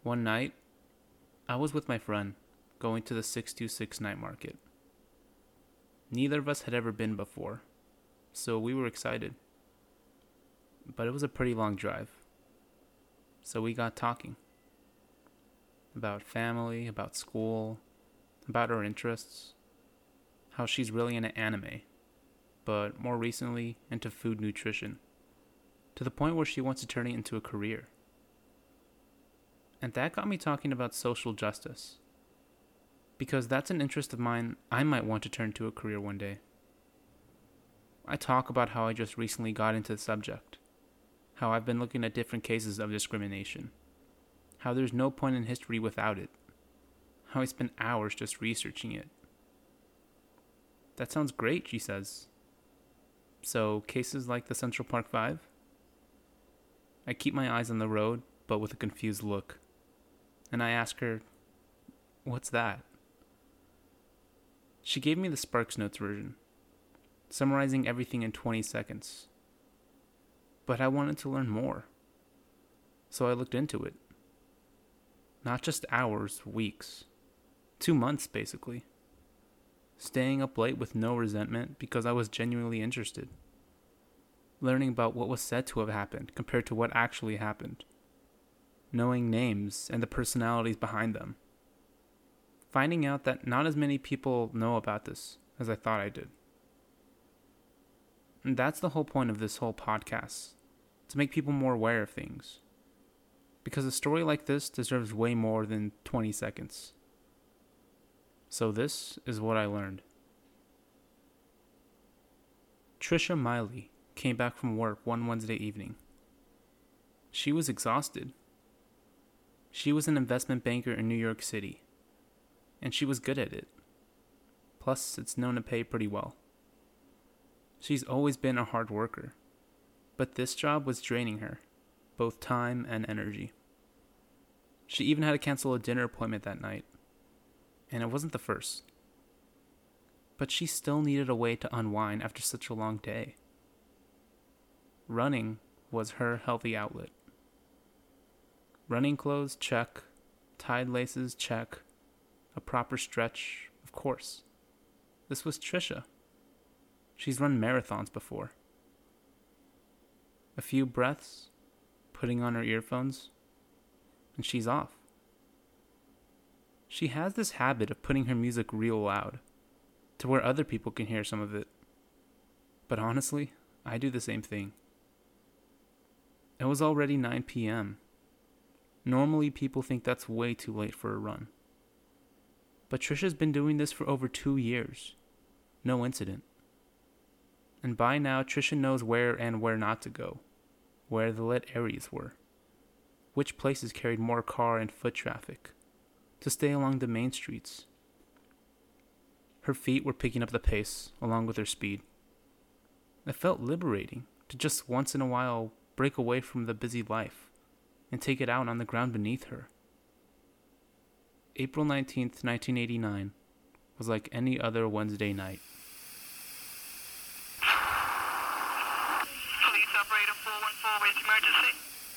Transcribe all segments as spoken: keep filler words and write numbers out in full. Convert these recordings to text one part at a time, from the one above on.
One night, I was with my friend, going to the six two six night market. Neither of us had ever been before, so we were excited. But it was a pretty long drive. So we got talking. About family, about school, about our interests. How she's really into anime, but more recently into food nutrition. To the point where she wants to turn it into a career. And that got me talking about social justice. Because that's an interest of mine I might want to turn to a career one day. I talk about how I just recently got into the subject. How I've been looking at different cases of discrimination. How there's no point in history without it. How I spent hours just researching it. That sounds great, she says. So, cases like the Central Park Five? I keep my eyes on the road, but with a confused look. And I ask her, what's that? She gave me the Sparks Notes version, summarizing everything in twenty seconds. But I wanted to learn more. So I looked into it. Not just hours, weeks. Two months, basically. Staying up late with no resentment because I was genuinely interested. Learning about what was said to have happened compared to what actually happened. Knowing names and the personalities behind them. Finding out that not as many people know about this as I thought I did. And that's the whole point of this whole podcast. To make people more aware of things. Because a story like this deserves way more than twenty seconds. So this is what I learned. Trisha Miley came back from work one Wednesday evening. She was exhausted. She was an investment banker in New York City, and she was good at it. Plus, it's known to pay pretty well. She's always been a hard worker, but this job was draining her, both time and energy. She even had to cancel a dinner appointment that night, and it wasn't the first. But she still needed a way to unwind after such a long day. Running was her healthy outlet. Running clothes, check. Tied laces, check. A proper stretch, of course. This was Trisha. She's run marathons before. A few breaths, putting on her earphones, and she's off. She has this habit of putting her music real loud, to where other people can hear some of it. But honestly, I do the same thing. It was already nine p.m. Normally, people think that's way too late for a run. But Trisha's been doing this for over two years. No incident. And by now, Trisha knows where and where not to go. Where the lit areas were. Which places carried more car and foot traffic. To stay along the main streets. Her feet were picking up the pace, along with her speed. It felt liberating to just once in a while break away from the busy life and take it out on the ground beneath her. April nineteenth, nineteen eighty-nine was like any other Wednesday night. Police operator four one four, where's emergency?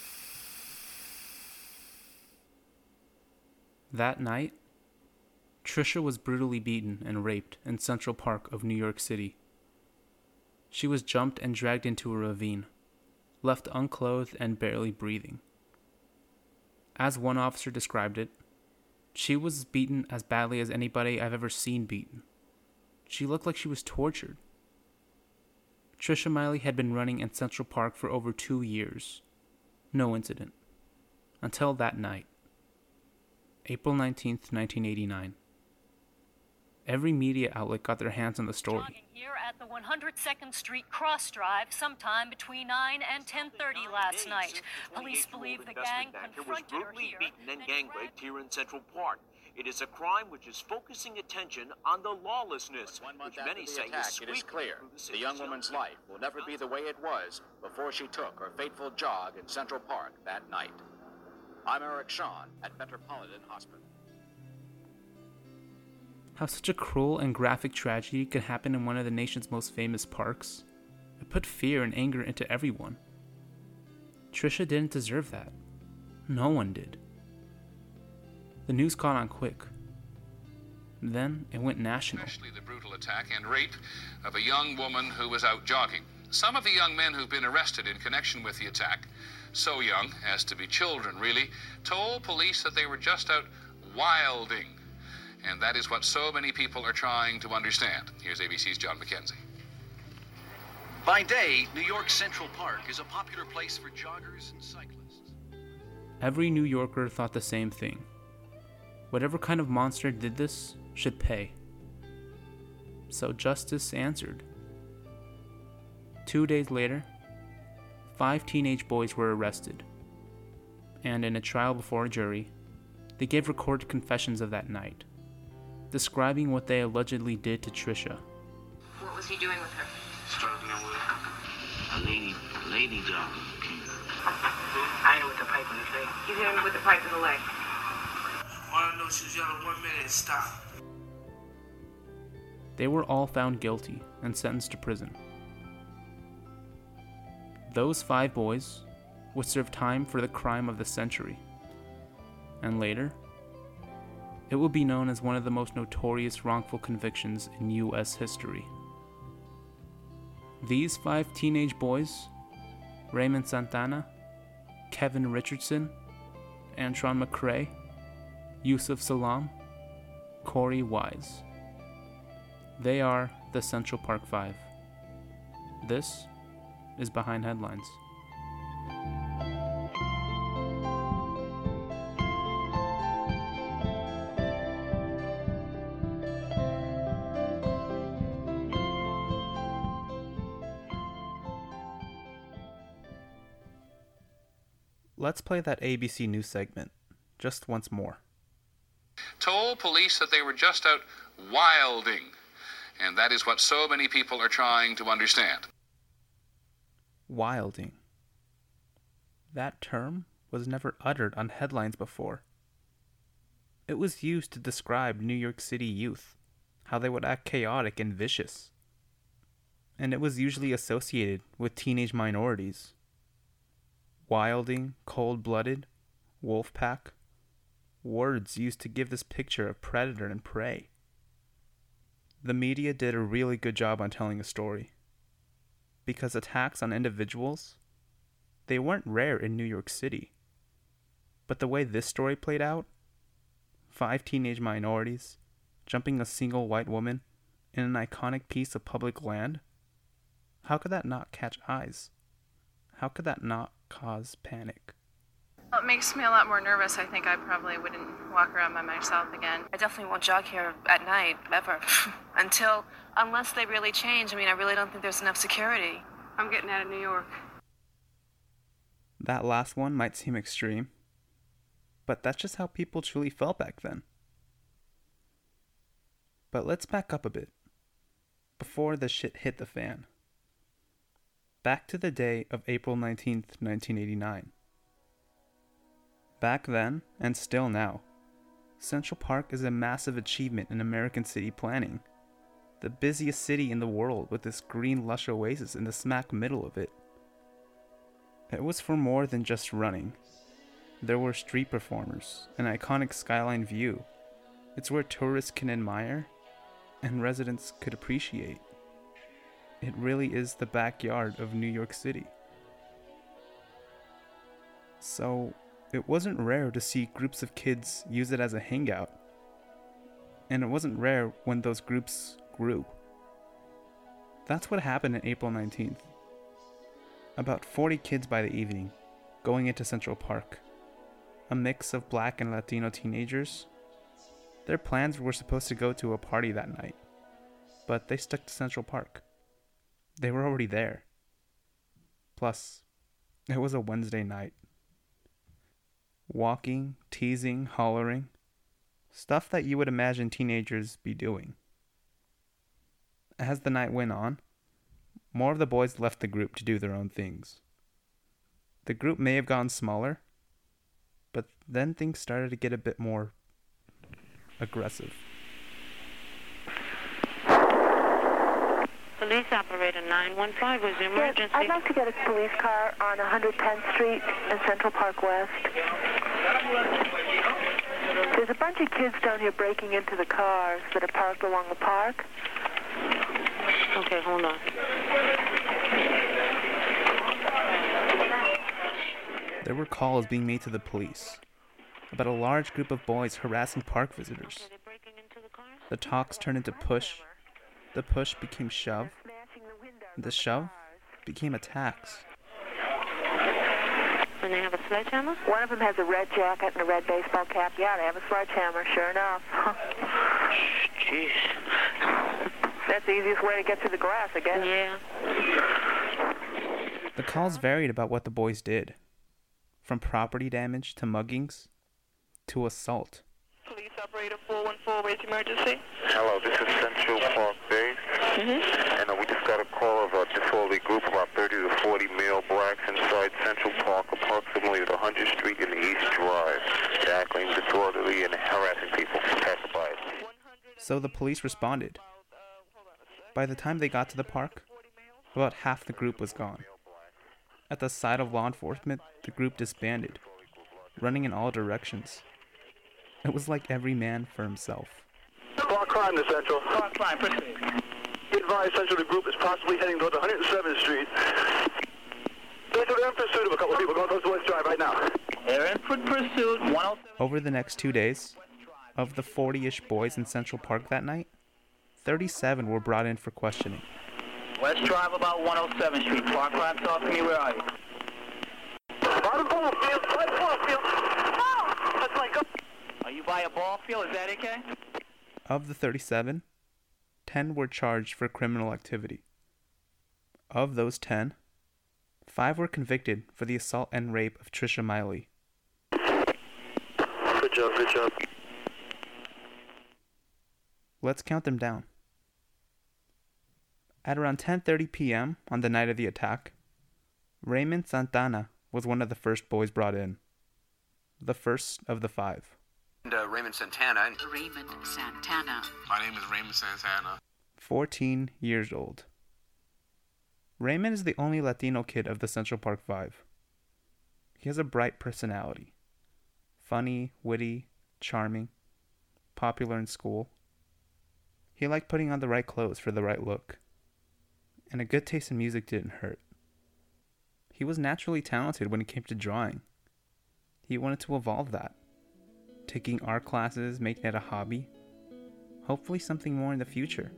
That night, Trisha was brutally beaten and raped in Central Park of New York City. She was jumped and dragged into a ravine, left unclothed and barely breathing. As one officer described it, she was beaten as badly as anybody I've ever seen beaten. She looked like she was tortured. Trisha Miley had been running in Central Park for over two years. No incident. Until that night. April nineteenth, nineteen eighty-nine. Every media outlet got their hands on the story. Jogging here at the one hundred second Street Cross Drive sometime between nine and ten thirty last night. Police believe the gang confronted her here. Beaten and gang raped here in Central Park. It is a crime which is focusing attention on the lawlessness, One month which after many the say attack, is it is sweeping clear through the the city young of woman's Central. life will never be the way it was before she took her fateful jog in Central Park that night. I'm Eric Shawn at Metropolitan Hospital. How such a cruel and graphic tragedy could happen in one of the nation's most famous parks. It put fear and anger into everyone. Trisha didn't deserve that. No one did. The news caught on quick. Then it went national. Especially the brutal attack and rape of a young woman who was out jogging. Some of the young men who've been arrested in connection with the attack, so young as to be children really, told police that they were just out wilding. And that is what so many people are trying to understand. Here's A B C's John McKenzie. By day, New York Central Park is a popular place for joggers and cyclists. Every New Yorker thought the same thing. Whatever kind of monster did this should pay. So justice answered. Two days later, five teenage boys were arrested. And in a trial before a jury, they gave recorded confessions of that night, describing what they allegedly did to Trisha. What was he doing with her? Struggling with a lady, lady job. I hit her with the pipe in the leg. You hit him with the pipe in the leg. All I know, she was yelling one minute and stop. They were all found guilty and sentenced to prison. Those five boys would serve time for the crime of the century. And later, it will be known as one of the most notorious wrongful convictions in U S history. These five teenage boys, Raymond Santana, Kevin Richardson, Antron McCray, Yusuf Salam, Corey Wise. They are the Central Park Five. This is Behind Headlines. Let's play that A B C News segment just once more. Told police that they were just out wilding. And that is what so many people are trying to understand. Wilding. That term was never uttered on headlines before. It was used to describe New York City youth, how they would act chaotic and vicious. And it was usually associated with teenage minorities. Wilding, cold-blooded, wolf pack, words used to give this picture of predator and prey. The media did a really good job on telling a story. Because attacks on individuals, they weren't rare in New York City. But the way this story played out, five teenage minorities jumping a single white woman in an iconic piece of public land, how could that not catch eyes? How could that not cause panic? Well, it makes me a lot more nervous. I think I probably wouldn't walk around by myself again. I definitely won't jog here at night, ever. Until, unless they really change. I mean, I really don't think there's enough security. I'm getting out of New York. That last one might seem extreme, but that's just how people truly felt back then. But let's back up a bit, before the shit hit the fan. Back to the day of April nineteenth, nineteen eighty-nine. Back then, and still now, Central Park is a massive achievement in American city planning. The busiest city in the world with this green lush oasis in the smack middle of it. It was for more than just running. There were street performers, an iconic skyline view. It's where tourists can admire and residents could appreciate. It really is the backyard of New York City. So, it wasn't rare to see groups of kids use it as a hangout. And it wasn't rare when those groups grew. That's what happened on April nineteenth. About forty kids by the evening, going into Central Park. A mix of black and Latino teenagers. Their plans were supposed to go to a party that night, but they stuck to Central Park. They were already there. Plus, it was a Wednesday night. Walking, teasing, hollering. Stuff that you would imagine teenagers be doing. As the night went on, more of the boys left the group to do their own things. The group may have gotten smaller, but then things started to get a bit more aggressive. Police operator nine one five was the emergency. Yes, I'd like to get a police car on one hundred tenth Street and Central Park West. There's a bunch of kids down here breaking into the cars that are parked along the park. Okay, hold on. There were calls being made to the police about a large group of boys harassing park visitors. The talks turned into push. The push became shove. The shove became attacks. And they have a sledgehammer? One of them has a red jacket and a red baseball cap. Yeah, they have a sledgehammer, sure enough. Jeez. That's the easiest way to get through the grass, I guess. Yeah. The calls varied about what the boys did, from property damage to muggings to assault. Police operator four one four, where's emergency? Hello, this is Central Park Base. Mm-hmm. And uh, we just got a call of a disorderly group, about thirty to forty male blacks inside Central Park, approximately at one hundredth Street in the East Drive. They're acting disorderly and harassing people. Passerbys. So the police responded. By the time they got to the park, about half the group was gone. At the sight of law enforcement, the group disbanded, running in all directions. It was like every man for himself. Park crime to Central. Park crime, proceed. Be advised, Central, the group is possibly heading towards one hundred seventh Street. Central, they're in pursuit of a couple of people going towards West Drive right now. They're in pursuit, one oh seven. Over the next two days, of the forty-ish boys in Central Park that night, thirty-seven were brought in for questioning. West Drive about one oh seventh Street. Park crime, talk to me, where are you? By the ball field, by the ball field. Oh, that's my go. Are you by a ball field? Is that okay? Of the thirty-seven, ten were charged for criminal activity. Of those ten, five were convicted for the assault and rape of Trisha Miley. Good job, good job. Let's count them down. At around ten thirty p.m. on the night of the attack, Raymond Santana was one of the first boys brought in. The first of the five. Uh, Raymond Santana. Raymond Santana. My name is Raymond Santana. fourteen years old. Raymond is the only Latino kid of the Central Park Five. He has a bright personality. Funny, witty, charming, popular in school. He liked putting on the right clothes for the right look. And a good taste in music didn't hurt. He was naturally talented when it came to drawing. He wanted to evolve that. Taking art classes, making it a hobby. Hopefully something more in the future.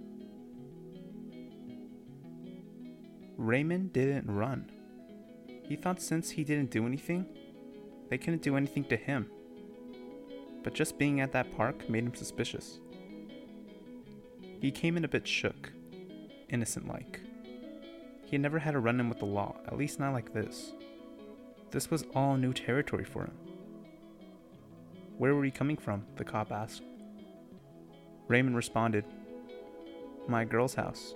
Raymond didn't run. He thought since he didn't do anything, they couldn't do anything to him. But just being at that park made him suspicious. He came in a bit shook, innocent-like. He had never had a run-in with the law, at least not like this. This was all new territory for him. Where were you coming from? The cop asked. Raymond responded, my girl's house.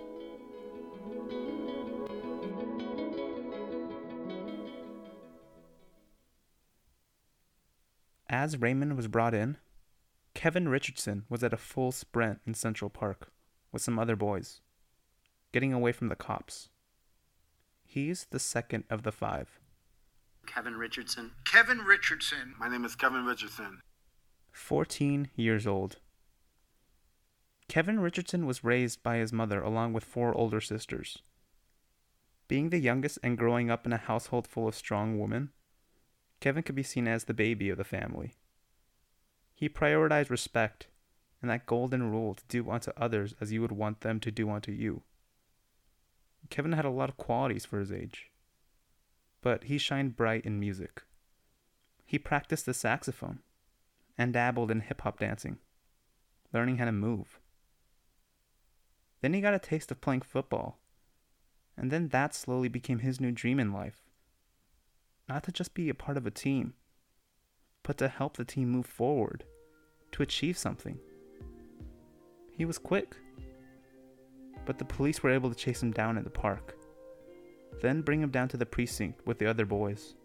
As Raymond was brought in, Kevin Richardson was at a full sprint in Central Park with some other boys, getting away from the cops. He's the second of the five. Kevin Richardson. Kevin Richardson. My name is Kevin Richardson. fourteen years old. Kevin Richardson was raised by his mother along with four older sisters. Being the youngest and growing up in a household full of strong women, Kevin could be seen as the baby of the family. He prioritized respect and that golden rule to do unto others as you would want them to do unto you. Kevin had a lot of qualities for his age, but he shined bright in music. He practiced the saxophone and dabbled in hip-hop dancing, learning how to move. Then he got a taste of playing football, and then that slowly became his new dream in life. Not to just be a part of a team, but to help the team move forward, to achieve something. He was quick, but the police were able to chase him down in the park, then bring him down to the precinct with the other boys.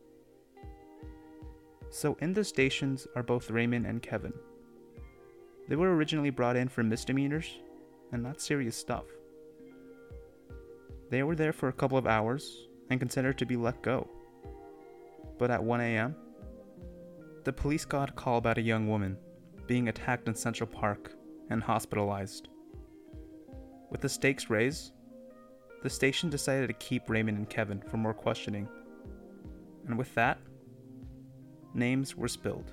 So in the stations are both Raymond and Kevin. They were originally brought in for misdemeanors and not serious stuff. They were there for a couple of hours and considered to be let go. But at one a.m., The police got a call about a young woman being attacked in Central Park and hospitalized. With the stakes raised, the station decided to keep Raymond and Kevin for more questioning. And with that, names were spilled.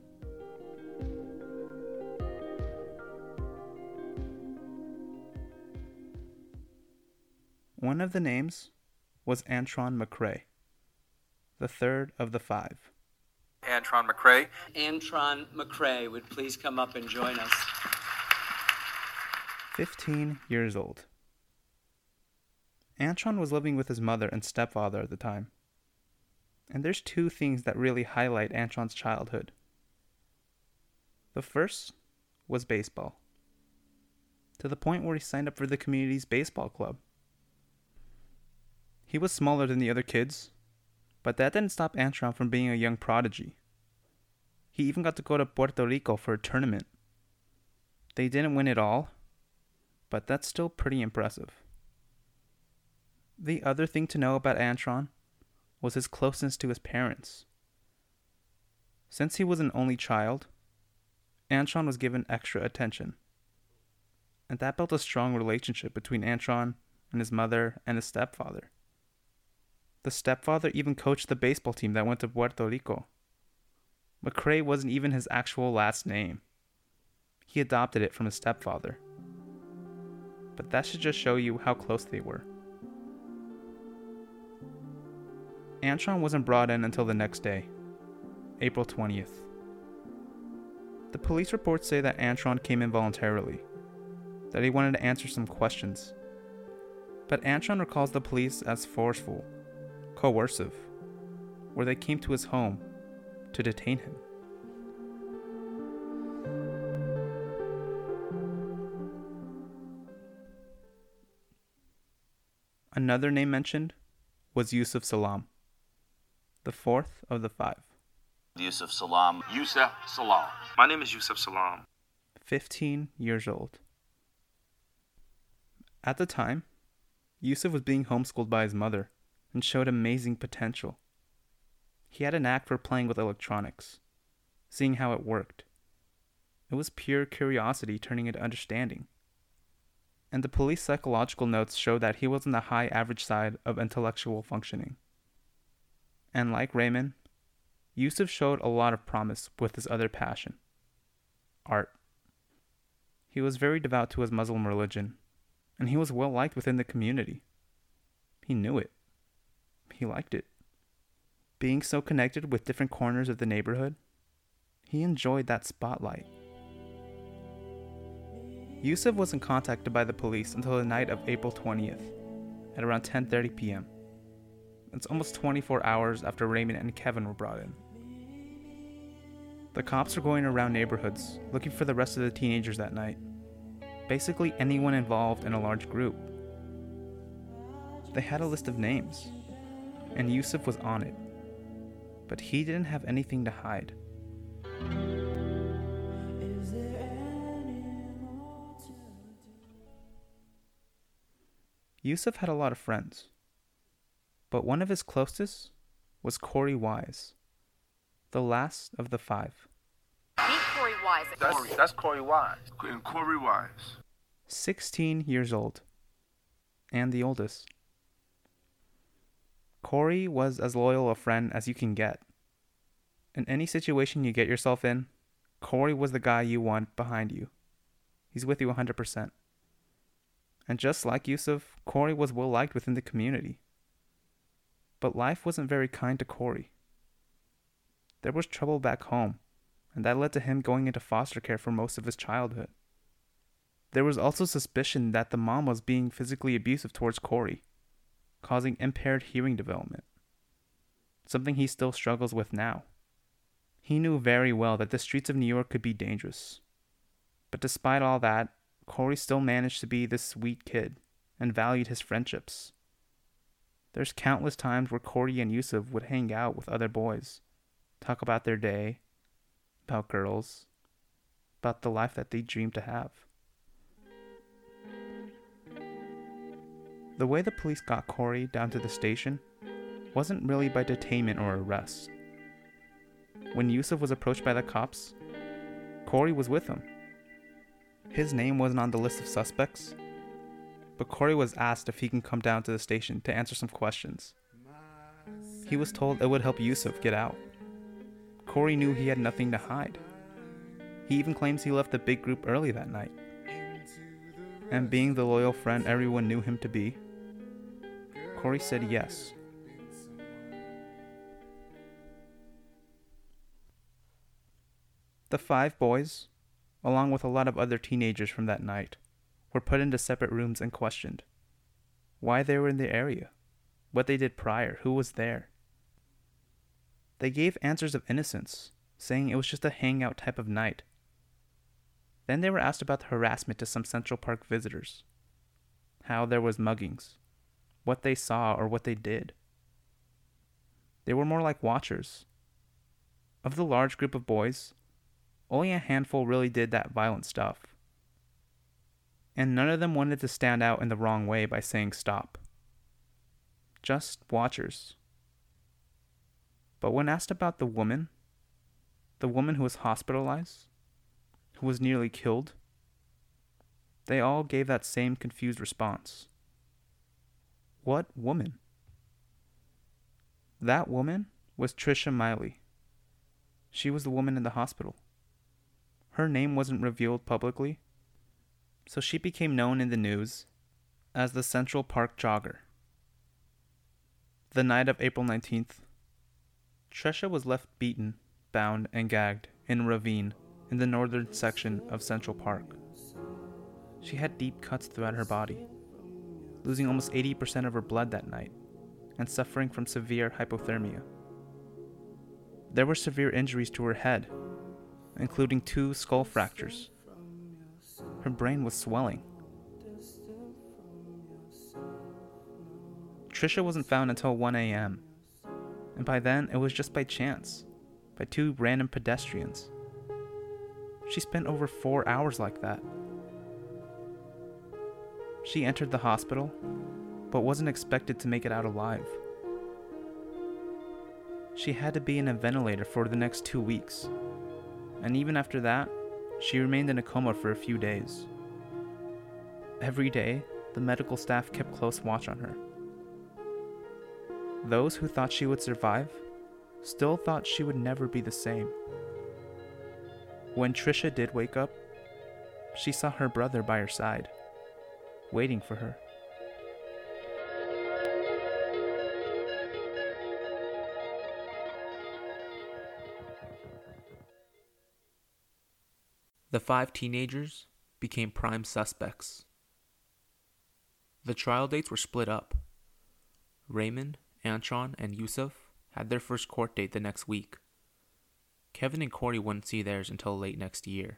One of the names was Antron McCray, the third of the five. Antron McCray. Antron McCray would please come up and join us. fifteen years old. Antron was living with his mother and stepfather at the time. And there's two things that really highlight Antron's childhood. The first was baseball, to the point where he signed up for the community's baseball club. He was smaller than the other kids, but that didn't stop Antron from being a young prodigy. He even got to go to Puerto Rico for a tournament. They didn't win it all, but that's still pretty impressive. The other thing to know about Antron was his closeness to his parents. Since he was an only child, Antron was given extra attention. And that built a strong relationship between Antron and his mother and his stepfather. The stepfather even coached the baseball team that went to Puerto Rico. McCray wasn't even his actual last name. He adopted it from his stepfather. But that should just show you how close they were. Antron wasn't brought in until the next day, April twentieth. The police reports say that Antron came in voluntarily, that he wanted to answer some questions. But Antron recalls the police as forceful, coercive, where they came to his home to detain him. Another name mentioned was Yusuf Salam, the fourth of the five. Yusuf Salam. Yusuf Salam. My name is Yusuf Salam. fifteen years old. At the time, Yusuf was being homeschooled by his mother and showed amazing potential. He had a knack for playing with electronics, seeing how it worked. It was pure curiosity turning into understanding. And the police psychological notes show that he was on the high average side of intellectual functioning. And like Raymond, Yusuf showed a lot of promise with his other passion, art. He was very devout to his Muslim religion, and he was well liked within the community. He knew it. He liked it. Being so connected with different corners of the neighborhood, he enjoyed that spotlight. Yusuf wasn't contacted by the police until the night of April twentieth, at around ten thirty p.m. It's almost twenty-four hours after Raymond and Kevin were brought in. The cops were going around neighborhoods looking for the rest of the teenagers that night. Basically anyone involved in a large group. They had a list of names, and Yusuf was on it. But he didn't have anything to hide. Yusuf had a lot of friends, but one of his closest was Corey Wise, the last of the five. Meet Corey Wise. That's, that's Corey Wise. And Corey Wise. sixteen years old, and the oldest. Corey was as loyal a friend as you can get. In any situation you get yourself in, Corey was the guy you want behind you. He's with you one hundred percent. And just like Yusuf, Corey was well liked within the community. But life wasn't very kind to Corey. There was trouble back home, and that led to him going into foster care for most of his childhood. There was also suspicion that the mom was being physically abusive towards Corey, causing impaired hearing development, something he still struggles with now. He knew very well that the streets of New York could be dangerous. But despite all that, Corey still managed to be this sweet kid and valued his friendships. There's countless times where Corey and Yusuf would hang out with other boys, talk about their day, about girls, about the life that they dreamed to have. The way the police got Corey down to the station wasn't really by detainment or arrest. when Yusuf was approached by the cops, Corey was with him. His name wasn't on the list of suspects, but Corey was asked if he can come down to the station to answer some questions. He was told it would help Yusuf get out. Corey knew he had nothing to hide. He even claims he left the big group early that night. And being the loyal friend everyone knew him to be, Corey said yes. The five boys, along with a lot of other teenagers from that night, were put into separate rooms and questioned. Why they were in the area, what they did prior, who was there. They gave answers of innocence, saying it was just a hangout type of night. Then they were asked about the harassment to some Central Park visitors, how there was muggings, what they saw or what they did. They were more like watchers. Of the large group of boys, only a handful really did that violent stuff. And none of them wanted to stand out in the wrong way by saying stop. Just watchers. But when asked about the woman, the woman who was hospitalized, who was nearly killed, they all gave that same confused response. What woman? That woman was Trisha Miley. She was the woman in the hospital. Her name wasn't revealed publicly, so she became known in the news as the Central Park Jogger. The night of April nineteenth, Trisha was left beaten, bound, and gagged in a ravine in the northern section of Central Park. She had deep cuts throughout her body, losing almost eighty percent of her blood that night, and suffering from severe hypothermia. There were severe injuries to her head, including two skull fractures. Her brain was swelling. Trisha wasn't found until one a.m., and by then it was just by chance, by two random pedestrians. She spent over four hours like that. She entered the hospital, but wasn't expected to make it out alive. She had to be in a ventilator for the next two weeks, and even after that, she remained in a coma for a few days. Every day, the medical staff kept close watch on her. Those who thought she would survive still thought she would never be the same. When Trisha did wake up, she saw her brother by her side, waiting for her. The five teenagers became prime suspects. The trial dates were split up. Raymond, Antron, and Yusuf had their first court date the next week. Kevin and Corey wouldn't see theirs until late next year.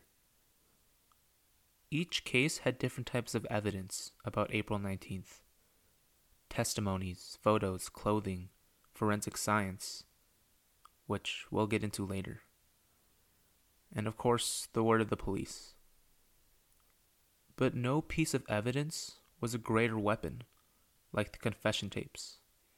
Each case had different types of evidence about April nineteenth. Testimonies, photos, clothing, forensic science, which we'll get into later. And of course, the word of the police. But no piece of evidence was a greater weapon, like the confession tapes.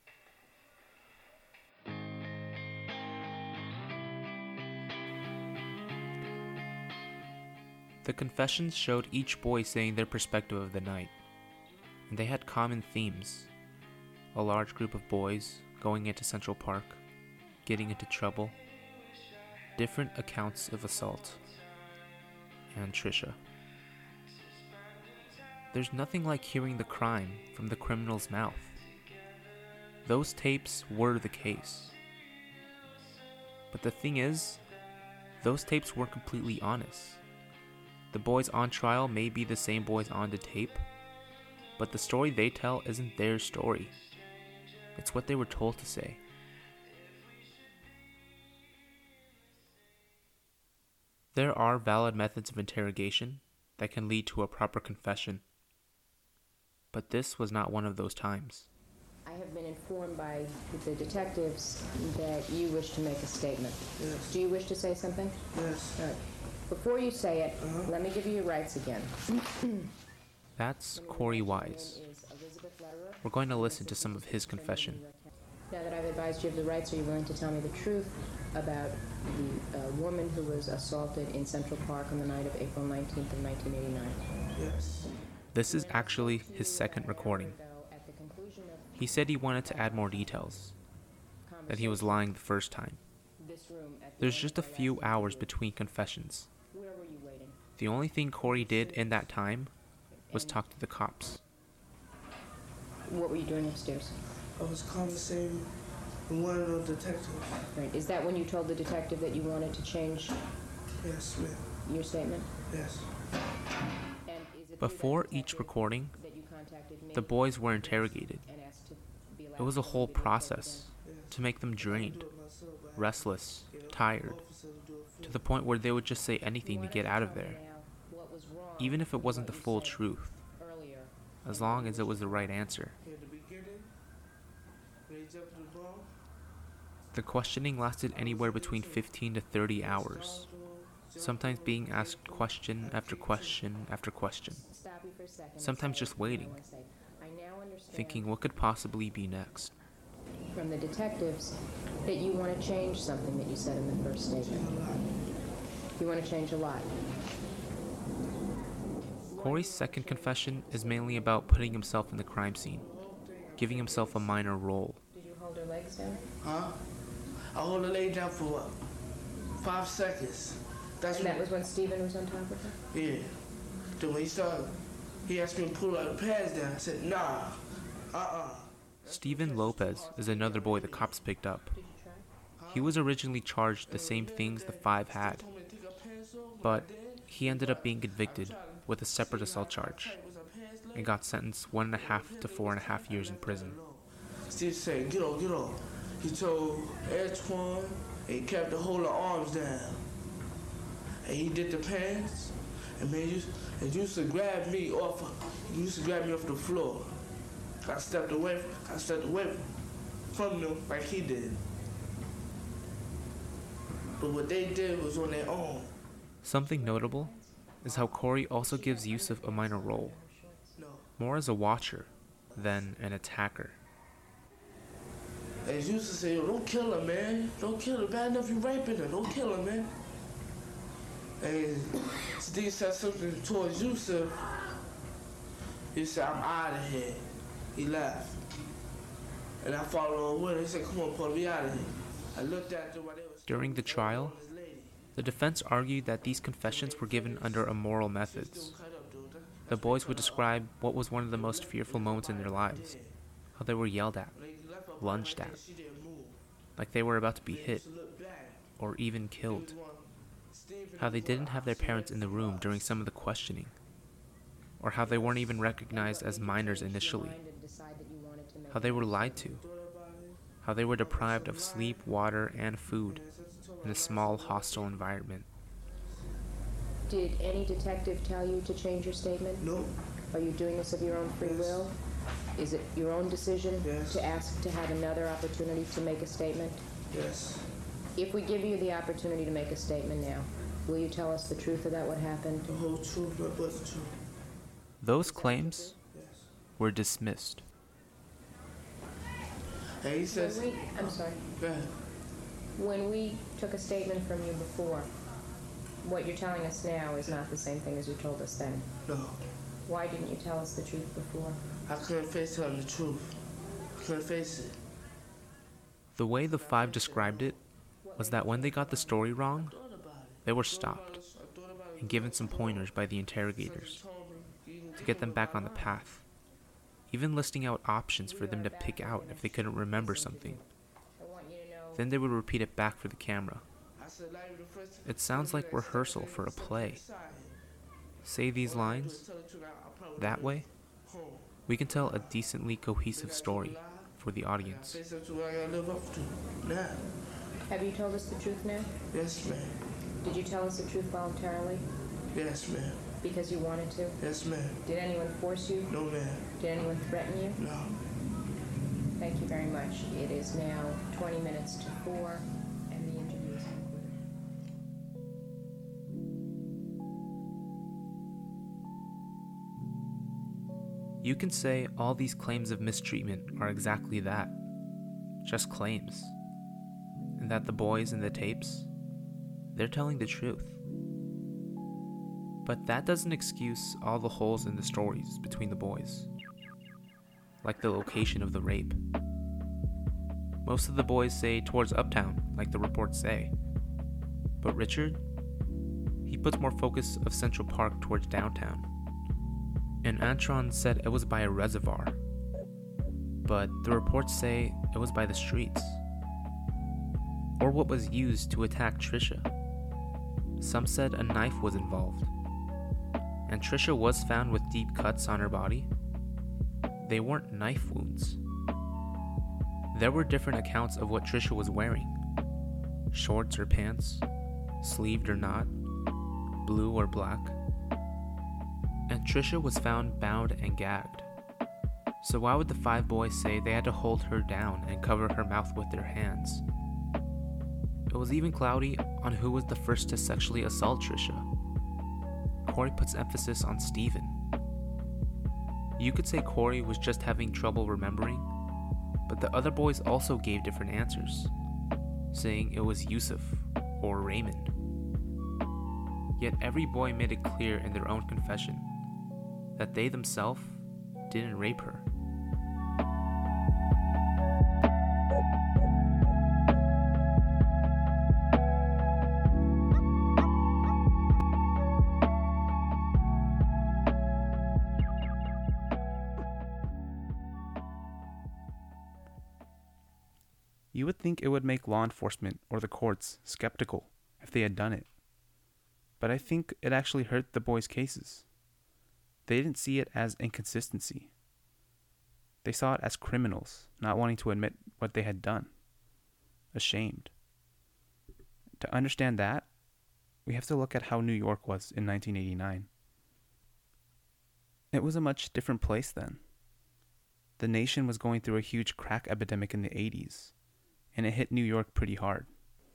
The confessions showed each boy saying their perspective of the night, and they had common themes. A large group of boys going into Central Park, getting into trouble, different accounts of assault, and Trisha. There's nothing like hearing the crime from the criminal's mouth. Those tapes were the case. But the thing is, those tapes weren't completely honest. The boys on trial may be the same boys on the tape, but the story they tell isn't their story. It's what they were told to say. There are valid methods of interrogation that can lead to a proper confession, but this was not one of those times. I have been informed by the detectives that you wish to make a statement. Yes. Do you wish to say something? Yes. All right. Before you say it, uh-huh. let me give you your rights again. That's Corey Wise. We're going to listen to some of his confession. Now that I've advised you of the rights, are you willing to tell me the truth, about the uh, woman who was assaulted in Central Park on the night of April nineteenth of nineteen eighty-nine? Yes. This is actually his second recording. He said he wanted to add more details, that he was lying the first time. There's just a few hours between confessions. The only thing Corey did in that time was talk to the cops. What were you doing upstairs? I was conversating with one of the detectives. Right. Is that when you told the detective that you wanted to change Yes, ma'am. your statement? Yes. Before each recording, the boys were interrogated. It was a whole process to make them drained, restless, tired, to the point where they would just say anything to get out of there, even if it wasn't the full truth, as long as it was the right answer. The questioning lasted anywhere between fifteen to thirty hours, sometimes being asked question after question after question, sometimes just waiting, thinking what could possibly be next. From the detectives that you want to change something that you said in the first statement. You want to change a lot. Corey's second confession is mainly about putting himself in the crime scene, giving himself a minor role. Did you hold her legs down? Huh? I hold her leg down for what? Five seconds. That's and that was when Stephen was on top of her? Yeah. Then when he started, he asked me to pull out the pads down. I said, nah, uh-uh. Stephen Lopez is another boy the cops picked up. He was originally charged the same things the five had, but he ended up being convicted with a separate assault charge and got sentenced one and a half to four and a half years in prison. Steve said, get on, get on. He told Antoine, and he kept the whole of arms down. And he did the pants, and man, used, and used to grab me off, he used to grab me off the floor. I stepped away, I stepped away from them like he did. But what they did was on their own. Something notable is how Corey also gives Yusuf a minor role, more as a watcher than an attacker. And Yusuf said, yo, don't kill her, man. Don't kill her. Bad enough you raping her. Don't kill her, man. And Steve said something towards Yusuf. He said, I'm out of here. He left. And I followed him with him. He said, come on, pull me out of here. I looked at them while they was... During the trial, the defense argued that these confessions were given under immoral methods. The boys would describe what was one of the most fearful moments in their lives, how they were yelled at, lunged at, like they were about to be hit, or even killed, how they didn't have their parents in the room during some of the questioning, or how they weren't even recognized as minors initially, how they were lied to, how they were deprived of sleep, water, and food in a small, hostile environment. Did any detective tell you to change your statement? No. Are you doing this of your own free Yes. will? Is it your own decision Yes. to ask to have another opportunity to make a statement? Yes. If we give you the opportunity to make a statement now, will you tell us the truth about what happened? The whole truth, but what's the truth? Those claims were dismissed. Hey, he says... When we, I'm sorry. Go ahead. When we took a statement from you before, what you're telling us now is not the same thing as you told us then. No. Why didn't you tell us the truth before? I couldn't face telling the truth. I couldn't face it. The way the five described it was that when they got the story wrong, they were stopped and given some pointers by the interrogators to get them back on the path, even listing out options for them to pick out if they couldn't remember something. Then they would repeat it back for the camera. It sounds like rehearsal for a play. Say these lines, that way, we can tell a decently cohesive story for the audience. Have you told us the truth now? Yes, ma'am. Did you tell us the truth voluntarily? Yes, ma'am. Because you wanted to? Yes, ma'am. Did anyone force you? No, ma'am. Did anyone threaten you? No. Thank you very much. It is now twenty minutes to four, and the interview is concluded. You can say all these claims of mistreatment are exactly that, just claims. and that the boys in the tapes, they're telling the truth. But that doesn't excuse all the holes in the stories between the boys, like the location of the rape. Most of the boys say towards Uptown, like the reports say. But Richard, he puts more focus of Central Park towards downtown. And Antron said it was by a reservoir, but the reports say it was by the streets, or what was used to attack Trisha. Some said a knife was involved, and Trisha was found with deep cuts on her body. They weren't knife wounds. There were different accounts of what Trisha was wearing: shorts or pants, sleeved or not, blue or black. And Trisha was found bound and gagged. So why would the five boys say they had to hold her down and cover her mouth with their hands? It was even cloudy on who was the first to sexually assault Trisha. Corey puts emphasis on Steven. You could say Corey was just having trouble remembering, but the other boys also gave different answers, saying it was Yusuf or Raymond. Yet every boy made it clear in their own confession that they themselves didn't rape her. You would think it would make law enforcement or the courts skeptical if they had done it. But I think it actually hurt the boys' cases. They didn't see it as inconsistency. They saw it as criminals not wanting to admit what they had done. Ashamed. To understand that, we have to look at how New York was in nineteen eighty-nine. It was a much different place then. The nation was going through a huge crack epidemic in the eighties, and it hit New York pretty hard.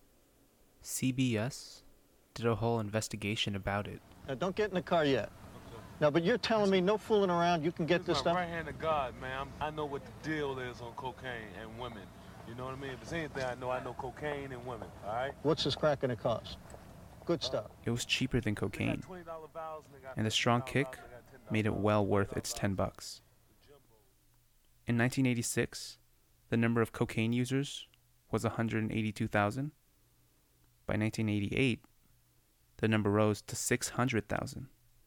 C B S did a whole investigation about it. Now, don't get in the car yet. Now, but you're telling me no fooling around, you can get this stuff? Right hand of God, man. I know what the deal is on cocaine and women. You know what I mean? If it's anything I know, I know cocaine and women, all right? What's this crack gonna cost? Good stuff. It was cheaper than cocaine, and the strong kick made it well worth its ten bucks. In nineteen eighty-six, the number of cocaine users was one hundred eighty-two thousand. By nineteen eighty-eight, the number rose to six hundred thousand.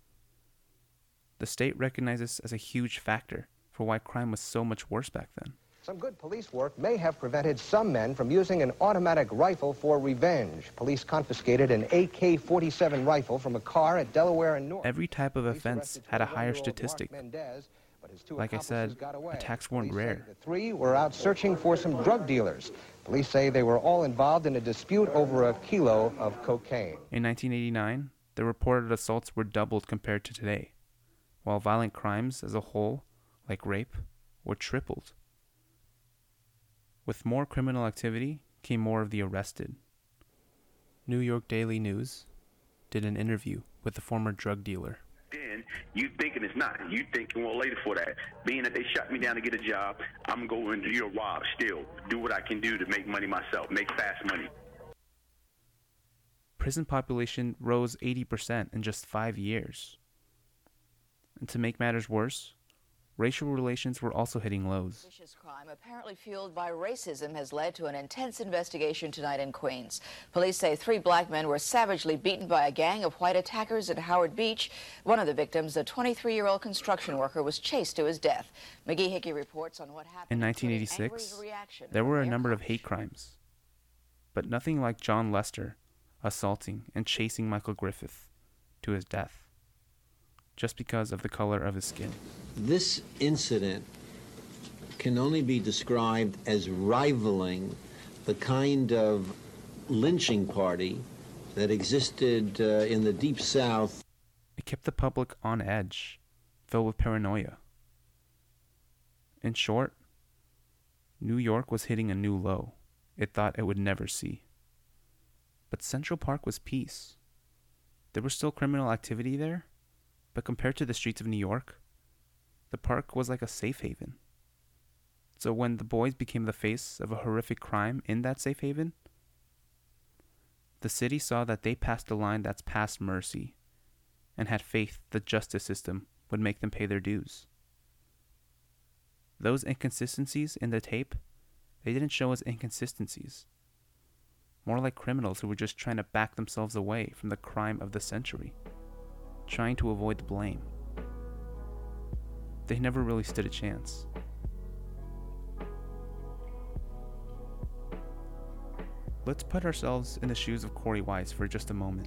The state recognized this as a huge factor for why crime was so much worse back then. Some good police work may have prevented some men from using an automatic rifle for revenge. Police confiscated an A K forty-seven rifle from a car at Delaware and North. Every type of offense had a higher statistic. Like I said, attacks weren't rare. The three were out searching for some drug dealers. Police say they were all involved in a dispute over a kilo of cocaine. In nineteen eighty-nine, the reported assaults were doubled compared to today, while violent crimes as a whole, like rape, were tripled. With more criminal activity came more of the arrested. New York Daily News did an interview with a former drug dealer. Then you thinking it's not. You thinking, well, later for that. Being that they shut me down to get a job, I'm going to your rob still. Do what I can do to make money myself, make fast money. Prison population rose eighty percent in just five years. And to make matters worse, racial relations were also hitting lows. Vicious crime apparently fueled by racism has led to an intense investigation tonight in Queens. Police say three black men were savagely beaten by a gang of white attackers at Howard Beach. One of the victims, a twenty-three-year-old construction worker, was chased to his death. McGee Hickey reports on what happened. In nineteen eighty-six, there were a number of hate crimes, but nothing like John Lester assaulting and chasing Michael Griffith to his death, just because of the color of his skin. This incident can only be described as rivaling the kind of lynching party that existed uh, in the Deep South. It kept the public on edge, filled with paranoia. In short, New York was hitting a new low it thought it would never see. But Central Park was peace. There was still criminal activity there, but compared to the streets of New York, the park was like a safe haven. So when the boys became the face of a horrific crime in that safe haven, The city saw that they passed a line that's past mercy and had faith the justice system would make them pay their dues. Those inconsistencies in the tape, they didn't show as inconsistencies. More like criminals who were just trying to back themselves away from the crime of the century, trying to avoid the blame. They never really stood a chance. Let's put ourselves in the shoes of Corey Wise for just a moment.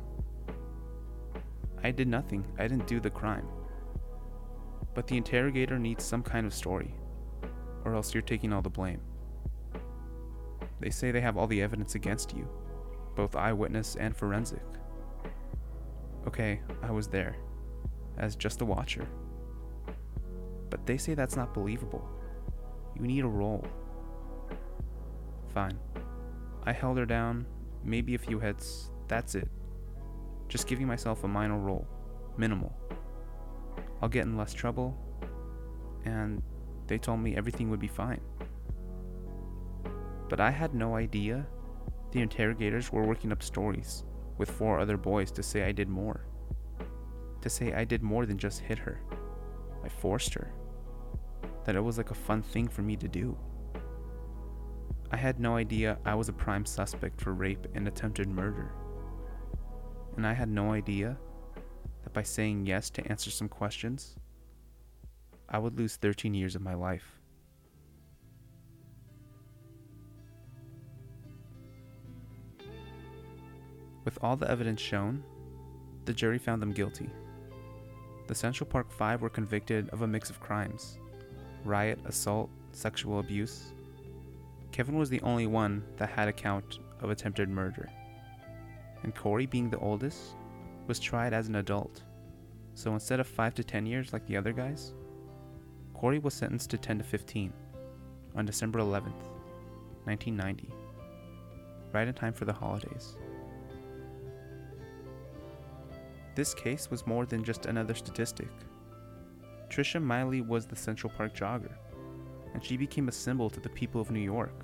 I did nothing. I didn't do the crime. But the interrogator needs some kind of story, or else you're taking all the blame. They say they have all the evidence against you, both eyewitness and forensic. Okay, I was there, as just a watcher. But they say that's not believable. You need a role. Fine. I held her down, maybe a few hits, that's it. Just giving myself a minor role, minimal. I'll get in less trouble, and they told me everything would be fine. But I had no idea the interrogators were working up stories with four other boys to say I did more. To say I did more than just hit her. I forced her. That it was like a fun thing for me to do. I had no idea I was a prime suspect for rape and attempted murder. And I had no idea that by saying yes to answer some questions, I would lose thirteen years of my life. With all the evidence shown, the jury found them guilty. The Central Park Five were convicted of a mix of crimes: riot, assault, sexual abuse. Kevin was the only one that had a count of attempted murder. And Corey, being the oldest, was tried as an adult. So instead of five to ten years like the other guys, Corey was sentenced to ten to fifteen on December eleventh, nineteen ninety, right in time for the holidays. This case was more than just another statistic. Trisha Miley was the Central Park jogger, and she became a symbol to the people of New York.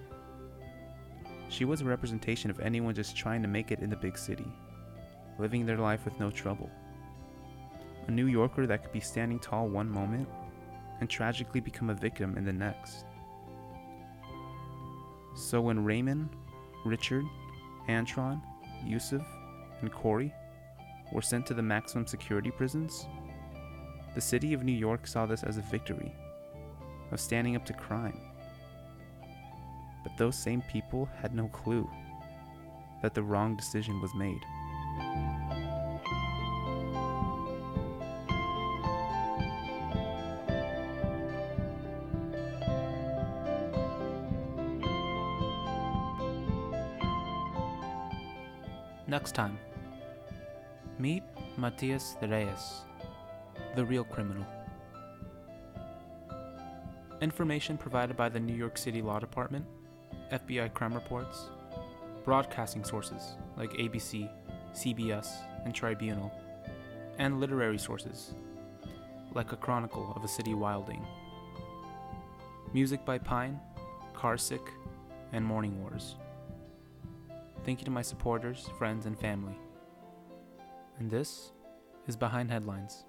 She was a representation of anyone just trying to make it in the big city, living their life with no trouble. A New Yorker that could be standing tall one moment and tragically become a victim in the next. So when Raymond, Richard, Antron, Yusuf, and Corey were sent to the maximum security prisons, the city of New York saw this as a victory of standing up to crime. But those same people had no clue that the wrong decision was made. Next time, meet Matias Reyes, the real criminal. Information provided by the New York City Law Department, F B I crime reports, broadcasting sources like A B C, C B S, and Tribunal, and literary sources like A Chronicle of a City Wilding. Music by Pine, Carsick, and Morning Wars. Thank you to my supporters, friends, and family. And this is Behind Headlines.